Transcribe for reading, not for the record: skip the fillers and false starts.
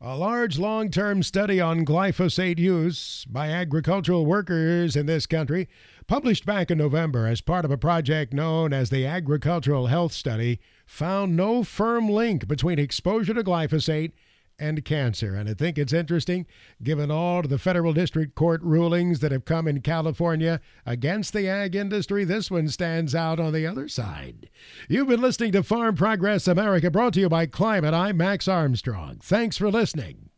A large long-term study on glyphosate use by agricultural workers in this country, published back in November as part of a project known as the Agricultural Health Study, found no firm link between exposure to glyphosate and cancer. And I think it's interesting, given all of the federal district court rulings that have come in California against the ag industry, this one stands out on the other side. You've been listening to Farm Progress America, brought to you by Climate. I'm Max Armstrong. Thanks for listening.